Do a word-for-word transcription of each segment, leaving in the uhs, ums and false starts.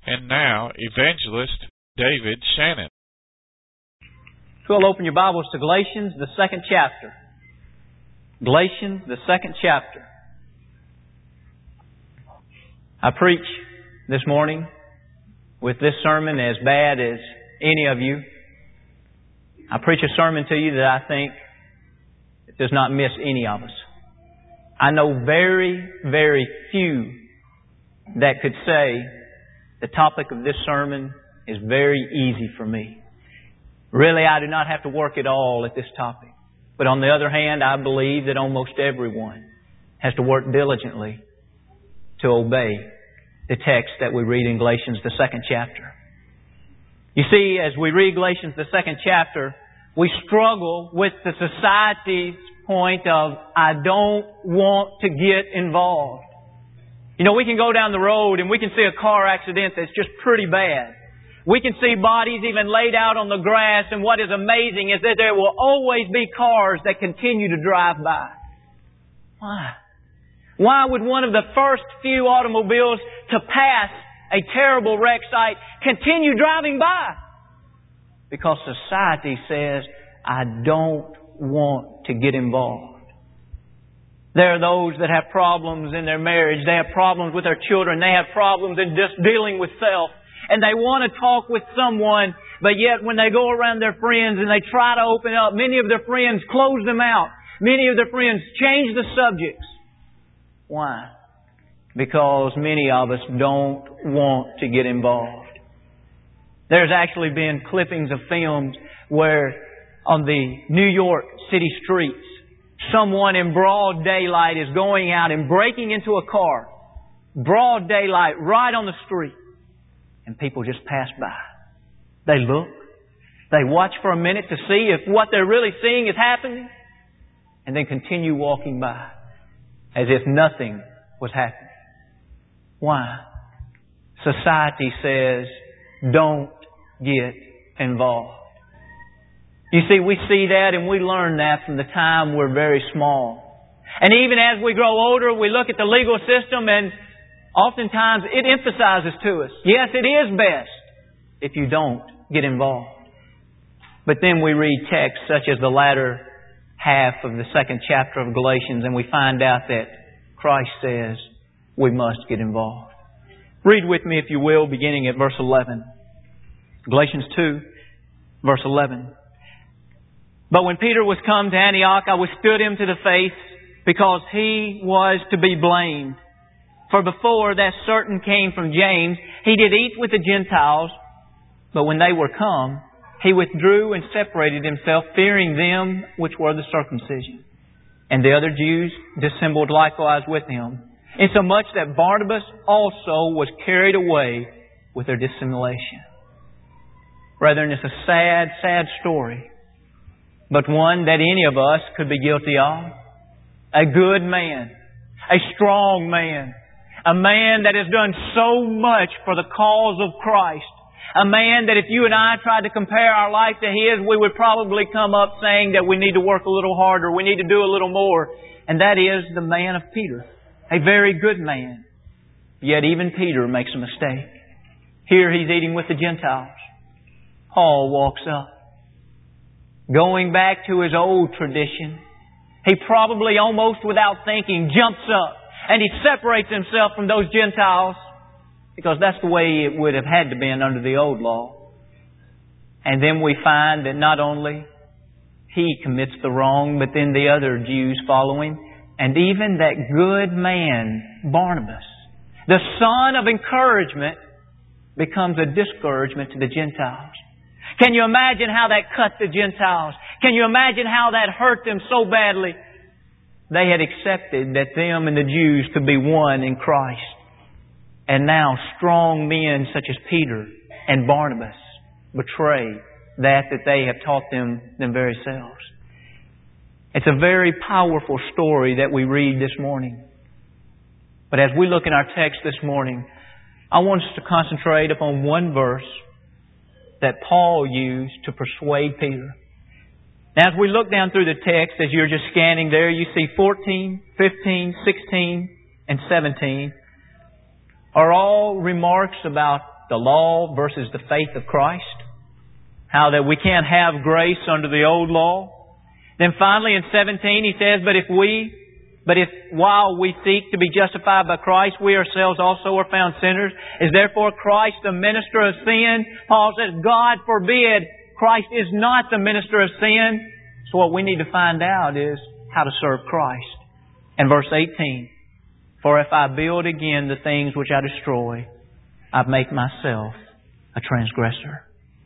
And now, Evangelist David Shannon. So we'll open your Bibles to Galatians, the second chapter. Galatians, the second chapter. I preach this morning with this sermon as bad as any of you. I preach a sermon to you that I think does not miss any of us. I know very, very few that could say the topic of this sermon is very easy for me. Really, I do not have to work at all at this topic. But on the other hand, I believe that almost everyone has to work diligently to obey the text that we read in Galatians, the second chapter. You see, as we read Galatians, the second chapter, we struggle with the society's point of, I don't want to get involved. You know, we can go down the road and we can see a car accident that's just pretty bad. We can see bodies even laid out on the grass, and what is amazing is that there will always be cars that continue to drive by. Why? Why would one of the first few automobiles to pass a terrible wreck site continue driving by? Because society says, I don't want to get involved. There are those that have problems in their marriage. They have problems with their children. They have problems in just dealing with self. And they want to talk with someone, but yet when they go around their friends and they try to open up, many of their friends close them out. Many of their friends change the subjects. Why? Because many of us don't want to get involved. There's actually been clippings of films where on the New York City streets, someone in broad daylight is going out and breaking into a car. Broad daylight, right on the street. And people just pass by. They look. They watch for a minute to see if what they're really seeing is happening. And then continue walking by as if nothing was happening. Why? Society says, don't get involved. You see, we see that and we learn that from the time we're very small. And even as we grow older, we look at the legal system and oftentimes it emphasizes to us, yes, it is best if you don't get involved. But then we read texts such as the latter half of the second chapter of Galatians and we find out that Christ says we must get involved. Read with me, if you will, beginning at verse eleven. Galatians two, verse eleven. But when Peter was come to Antioch, I withstood him to the face because he was to be blamed. For before that certain came from James, he did eat with the Gentiles, but when they were come, he withdrew and separated himself, fearing them which were the circumcision. And the other Jews dissembled likewise with him, insomuch that Barnabas also was carried away with their dissimulation. Brethren, it's a sad, sad story, but one that any of us could be guilty of. A good man, a strong man, a man that has done so much for the cause of Christ. A man that if you and I tried to compare our life to his, we would probably come up saying that we need to work a little harder, we need to do a little more. And that is the man of Peter. A very good man. Yet even Peter makes a mistake. Here he's eating with the Gentiles. Paul walks up. Going back to his old tradition, he probably almost without thinking jumps up. And he separates himself from those Gentiles because that's the way it would have had to been under the old law. And then we find that not only he commits the wrong, but then the other Jews follow him. And even that good man, Barnabas, the son of encouragement, becomes a discouragement to the Gentiles. Can you imagine how that cut the Gentiles? Can you imagine how that hurt them so badly? They had accepted that them and the Jews could be one in Christ. And now strong men such as Peter and Barnabas betray that that they have taught them them very selves. It's a very powerful story that we read this morning. But as we look in our text this morning, I want us to concentrate upon one verse that Paul used to persuade Peter. Now, as we look down through the text, as you're just scanning there, you see fourteen, fifteen, sixteen, and seventeen are all remarks about the law versus the faith of Christ. How that we can't have grace under the old law. Then finally in seventeen he says, But if we, but if while we seek to be justified by Christ, we ourselves also are found sinners, is therefore Christ the minister of sin? Paul says, God forbid, Christ is not the minister of sin. So what we need to find out is how to serve Christ. And verse eighteen, For if I build again the things which I destroy, I make myself a transgressor.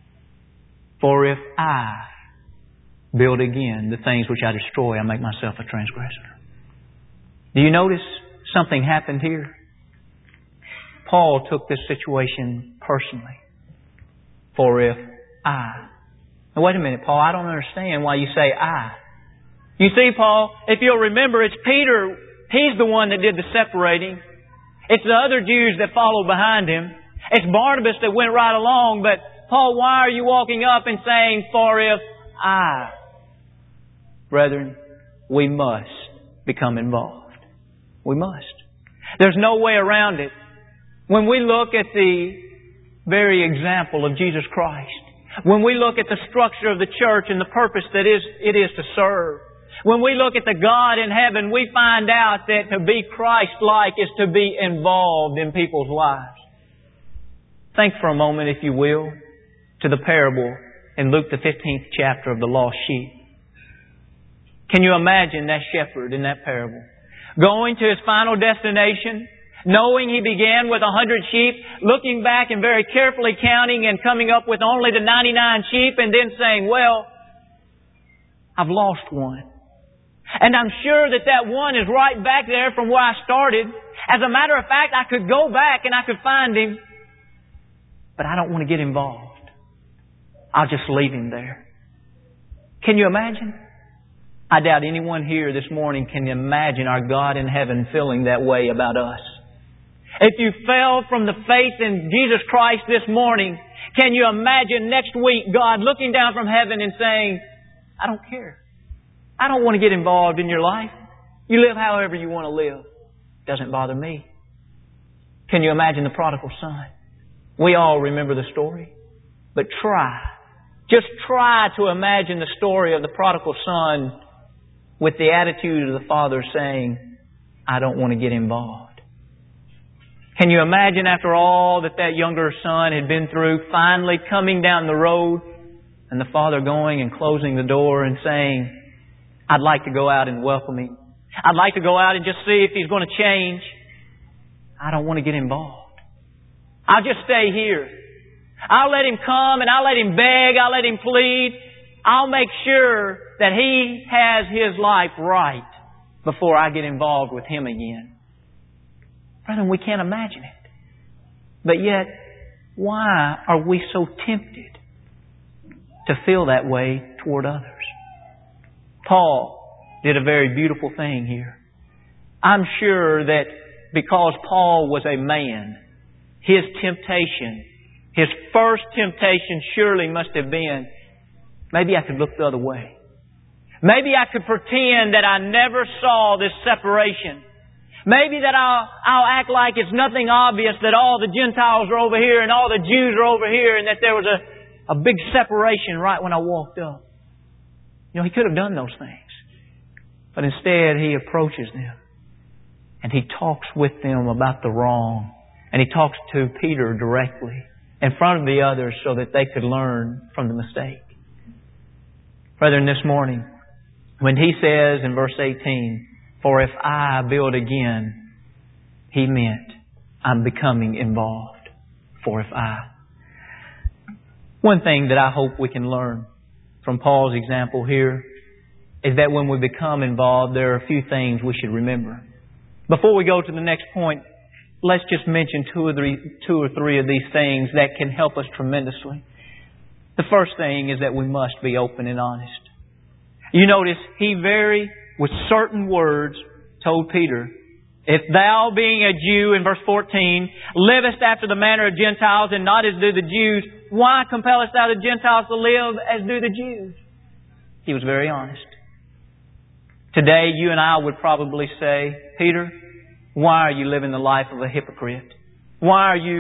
For if I build again the things which I destroy, I make myself a transgressor. Do you notice something happened here? Paul took this situation personally. For if I... Now wait a minute, Paul, I don't understand why you say I. You see, Paul, if you'll remember, it's Peter, he's the one that did the separating. It's the other Jews that followed behind him. It's Barnabas that went right along, but Paul, why are you walking up and saying, for if I... Brethren, we must become involved. We must. There's no way around it. When we look at the very example of Jesus Christ, when we look at the structure of the church and the purpose that is it is to serve, when we look at the God in heaven, we find out that to be Christ-like is to be involved in people's lives. Think for a moment, if you will, to the parable in Luke the fifteenth chapter of the lost sheep. Can you imagine that shepherd in that parable? Going to his final destination, knowing he began with a hundred sheep, looking back and very carefully counting and coming up with only the ninety-nine sheep and then saying, well, I've lost one. And I'm sure that that one is right back there from where I started. As a matter of fact, I could go back and I could find him. But I don't want to get involved. I'll just leave him there. Can you imagine? I doubt anyone here this morning can imagine our God in heaven feeling that way about us. If you fell from the faith in Jesus Christ this morning, can you imagine next week God looking down from heaven and saying, I don't care. I don't want to get involved in your life. You live however you want to live. It doesn't bother me. Can you imagine the prodigal son? We all remember the story. But try. Just try to imagine the story of the prodigal son with the attitude of the father saying, I don't want to get involved. Can you imagine after all that that younger son had been through, finally coming down the road and the father going and closing the door and saying, I'd like to go out and welcome him. I'd like to go out and just see if he's going to change. I don't want to get involved. I'll just stay here. I'll let him come and I'll let him beg. I'll let him plead. I'll make sure that he has his life right before I get involved with him again. Brethren, we can't imagine it. But yet, why are we so tempted to feel that way toward others? Paul did a very beautiful thing here. I'm sure that because Paul was a man, his temptation, his first temptation surely must have been, maybe I could look the other way. Maybe I could pretend that I never saw this separation. Maybe that I'll, I'll act like it's nothing obvious that all the Gentiles are over here and all the Jews are over here and that there was a, a big separation right when I walked up. You know, he could have done those things. But instead, he approaches them. And he talks with them about the wrong. And he talks to Peter directly in front of the others so that they could learn from the mistake. Brethren, this morning, when he says in verse eighteen, for if I build again, he meant I'm becoming involved. For if I. One thing that I hope we can learn from Paul's example here is that when we become involved, there are a few things we should remember. Before we go to the next point, let's just mention two or three, two or three of these things that can help us tremendously. The first thing is that we must be open and honest. You notice he very, with certain words, told Peter, if thou being a Jew, in verse fourteen, livest after the manner of Gentiles and not as do the Jews, why compellest thou the Gentiles to live as do the Jews? He was very honest. Today, you and I would probably say, Peter, why are you living the life of a hypocrite? Why are you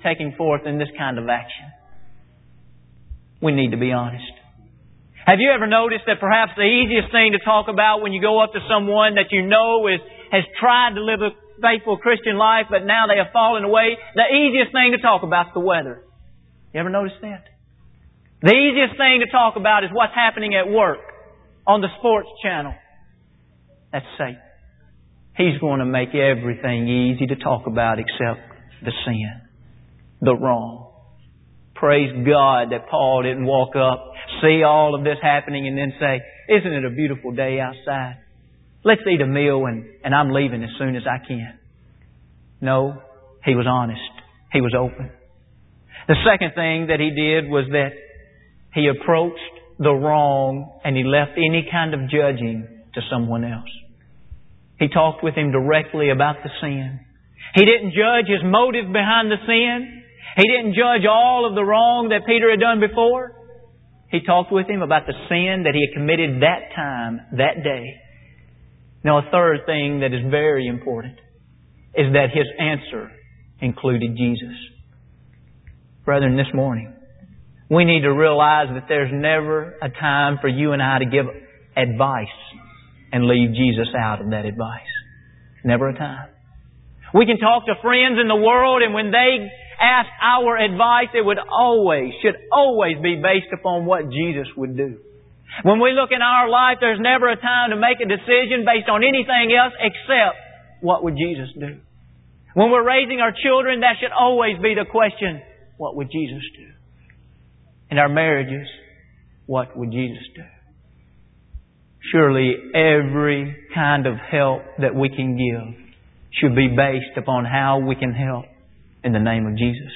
taking forth in this kind of action? We need to be honest. Have you ever noticed that perhaps the easiest thing to talk about when you go up to someone that you know is, has tried to live a faithful Christian life, but now they have fallen away, the easiest thing to talk about is the weather. You ever notice that? The easiest thing to talk about is what's happening at work, on the sports channel. That's Satan. He's going to make everything easy to talk about except the sin, the wrong. Praise God that Paul didn't walk up, see all of this happening and then say, isn't it a beautiful day outside? Let's eat a meal and, and I'm leaving as soon as I can. No, he was honest. He was open. The second thing that he did was that he approached the wrong and he left any kind of judging to someone else. He talked with him directly about the sin. He didn't judge his motive behind the sin. He didn't judge all of the wrong that Peter had done before. He talked with him about the sin that he had committed that time, that day. Now, a third thing that is very important is that his answer included Jesus. Brethren, this morning, we need to realize that there's never a time for you and I to give advice and leave Jesus out of that advice. Never a time. We can talk to friends in the world, and when they ask our advice, it would always, should always be based upon what Jesus would do. When we look in our life, there's never a time to make a decision based on anything else except what would Jesus do. When we're raising our children, that should always be the question, what would Jesus do? In our marriages, what would Jesus do? Surely every kind of help that we can give should be based upon how we can help in the name of Jesus.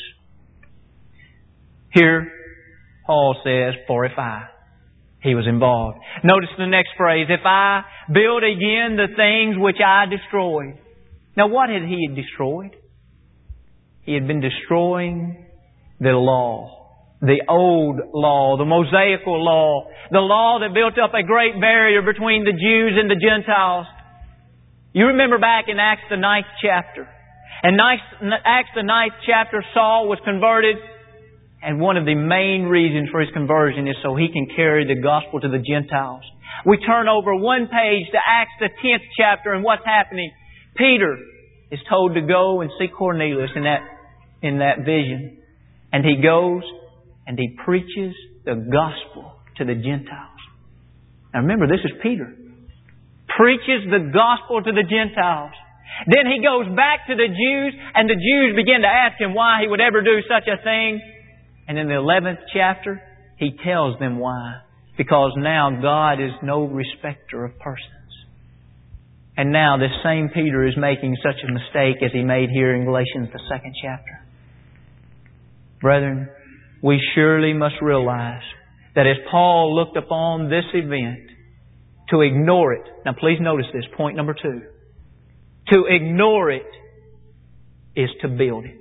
Here, Paul says, for if I, he was involved. Notice the next phrase, if I build again the things which I destroyed. Now what had he destroyed? He had been destroying the law, the old law, the Mosaical law, the law that built up a great barrier between the Jews and the Gentiles. You remember back in Acts the ninth chapter. In Acts the ninth chapter, Saul was converted, and one of the main reasons for his conversion is so he can carry the gospel to the Gentiles. We turn over one page to Acts the tenth chapter, and what's happening? Peter is told to go and see Cornelius in that, in that vision. And he goes and he preaches the gospel to the Gentiles. Now remember, this is Peter. Preaches the gospel to the Gentiles. Then he goes back to the Jews, and the Jews begin to ask him why he would ever do such a thing. And in the eleventh chapter, he tells them why. Because now God is no respecter of persons. And now this same Peter is making such a mistake as he made here in Galatians the second chapter. Brethren, we surely must realize that as Paul looked upon this event, to ignore it. Now please notice this, point number two. To ignore it is to build it.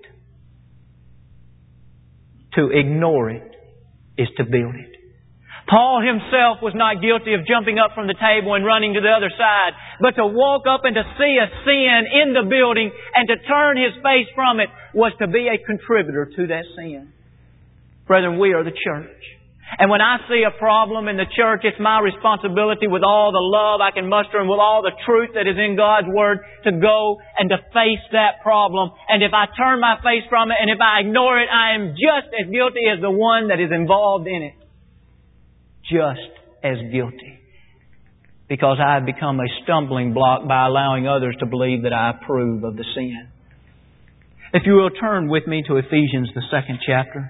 To ignore it is to build it. Paul himself was not guilty of jumping up from the table and running to the other side, but to walk up and to see a sin in the building and to turn his face from it was to be a contributor to that sin. Brethren, we are the church. And when I see a problem in the church, it's my responsibility with all the love I can muster and with all the truth that is in God's Word to go and to face that problem. And if I turn my face from it and if I ignore it, I am just as guilty as the one that is involved in it. Just as guilty. Because I have become a stumbling block by allowing others to believe that I approve of the sin. If you will turn with me to Ephesians, the second chapter.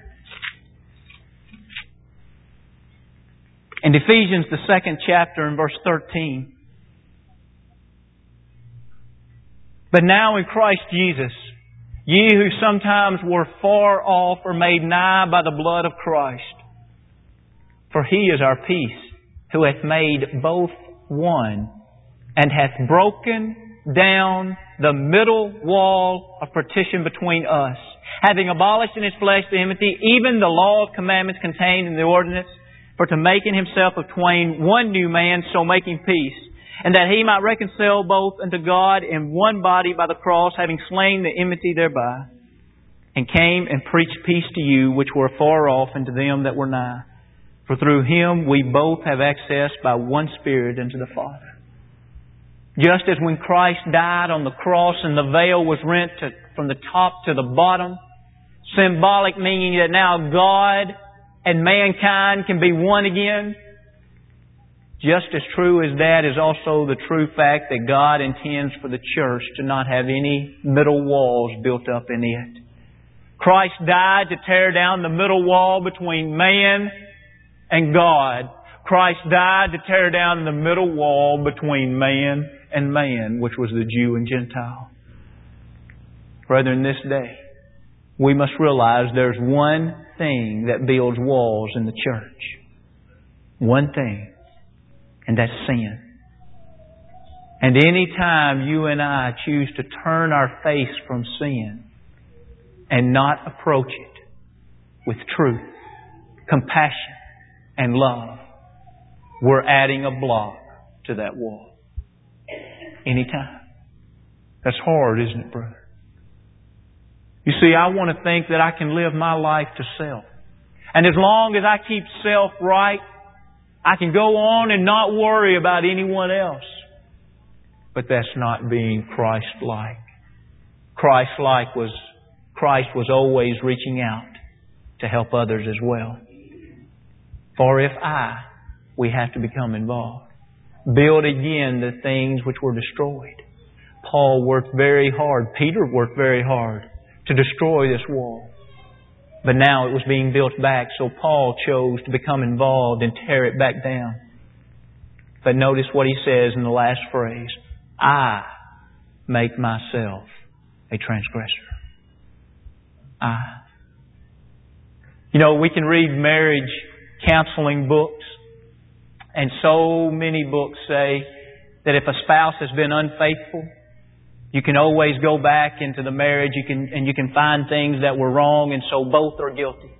In Ephesians, the second chapter, in verse thirteen. But now in Christ Jesus, ye who sometimes were far off are made nigh by the blood of Christ. For He is our peace, who hath made both one, and hath broken down the middle wall of partition between us, having abolished in His flesh the enmity, even the law of commandments contained in the ordinance, for to make in Himself of twain one new man, so making peace, and that He might reconcile both unto God in one body by the cross, having slain the enmity thereby. and came and preached peace to you which were far off, and to them that were nigh. For through Him we both have access by one Spirit unto the Father. Just as when Christ died on the cross and the veil was rent to, from the top to the bottom, symbolic meaning that now God and mankind can be one again, just as true as that is also the true fact that God intends for the church to not have any middle walls built up in it. Christ died to tear down the middle wall between man and God. Christ died to tear down the middle wall between man and man, which was the Jew and Gentile. Brethren, this day, we must realize there's one thing that builds walls in the church. One thing. And that's sin. And any time you and I choose to turn our face from sin and not approach it with truth, compassion, and love, we're adding a block to that wall. Anytime. That's hard, isn't it, brother? You see, I want to think that I can live my life to self. And as long as I keep self right, I can go on and not worry about anyone else. But that's not being Christ-like. Christ-like was, Christ was always reaching out to help others as well. For if I, we have to become involved. Build again the things which were destroyed. Paul worked very hard. Peter worked very hard to destroy this wall. But now it was being built back, so Paul chose to become involved and tear it back down. But notice what he says in the last phrase. I make myself a transgressor. I. You know, we can read marriage counseling books, and so many books say that if a spouse has been unfaithful, you can always go back into the marriage you can, and you can find things that were wrong, and so both are guilty.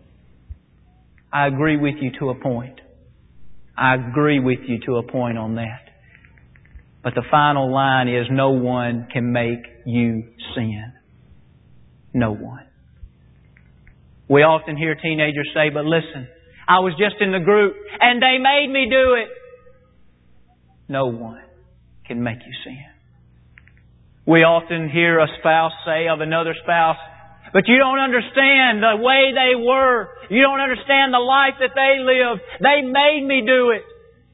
I agree with you to a point. I agree with you to a point on that. But the final line is no one can make you sin. No one. We often hear teenagers say, but listen, I was just in the group and they made me do it. No one can make you sin. We often hear a spouse say of another spouse, but you don't understand the way they were. You don't understand the life that they lived. They made me do it.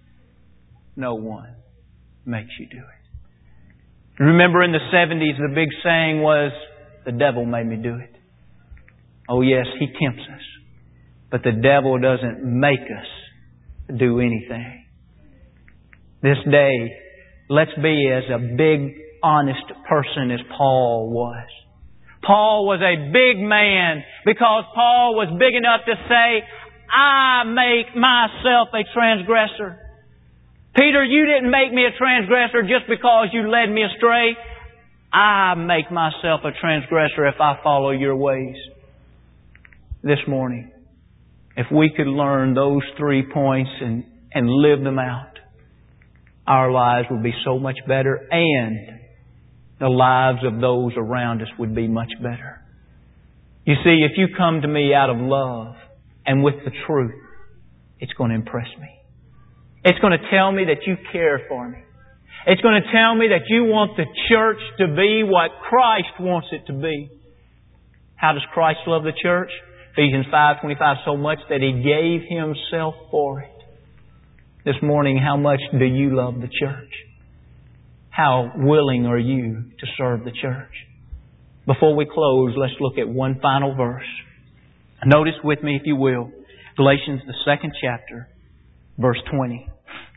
No one makes you do it. Remember in the seventies, the big saying was, the devil made me do it. Oh yes, he tempts us. But the devil doesn't make us do anything. This day, let's be as a big, honest person as Paul was. Paul was a big man because Paul was big enough to say, I make myself a transgressor. Peter, you didn't make me a transgressor just because you led me astray. I make myself a transgressor if I follow your ways. This morning, if we could learn those three points and, and live them out, our lives would be so much better, and the lives of those around us would be much better. You see, if you come to me out of love and with the truth, it's going to impress me. It's going to tell me that you care for me. It's going to tell me that you want the church to be what Christ wants it to be. How does Christ love the church? Ephesians five twenty-five, so much that He gave Himself for it. This morning, how much do you love the church? How willing are you to serve the church? Before we close, let's look at one final verse. Notice with me, if you will, Galatians, the second chapter, verse twenty.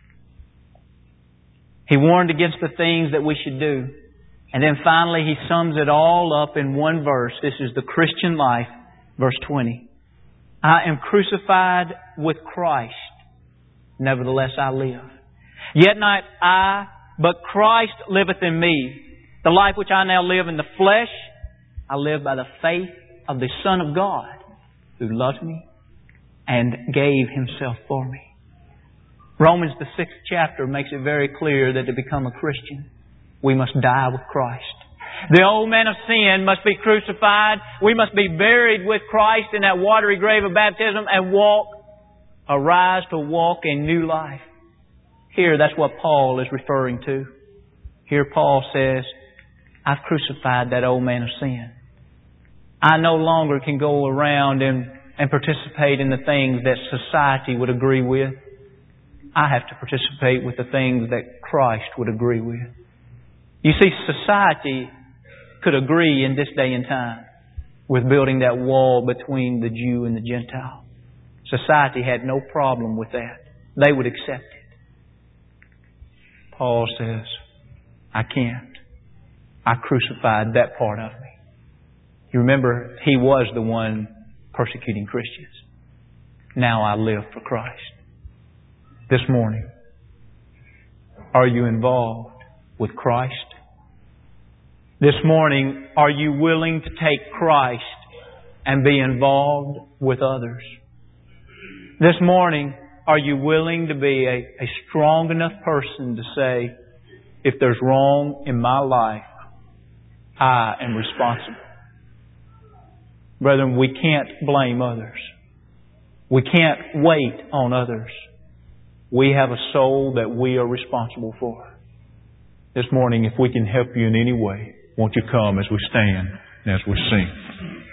He warned against the things that we should do. And then finally, he sums it all up in one verse. This is the Christian life, verse twenty. I am crucified with Christ. Nevertheless I live. Yet not I, but Christ liveth in me. The life which I now live in the flesh, I live by the faith of the Son of God, who loved me and gave Himself for me. Romans, the sixth chapter, makes it very clear that to become a Christian, we must die with Christ. The old man of sin must be crucified. We must be buried with Christ in that watery grave of baptism and walk, arise to walk in new life. Here, that's what Paul is referring to. Here Paul says, I've crucified that old man of sin. I no longer can go around and, and participate in the things that society would agree with. I have to participate with the things that Christ would agree with. You see, society could agree in this day and time with building that wall between the Jew and the Gentile. Society had no problem with that. They would accept it. Paul says, I can't. I crucified that part of me. You remember, he was the one persecuting Christians. Now I live for Christ. This morning, are you involved with Christ? This morning, are you willing to take Christ and be involved with others? This morning, are you willing to be a, a strong enough person to say, if there's wrong in my life, I am responsible? Brethren, we can't blame others. We can't wait on others. We have a soul that we are responsible for. This morning, if we can help you in any way, won't you come as we stand and as we sing?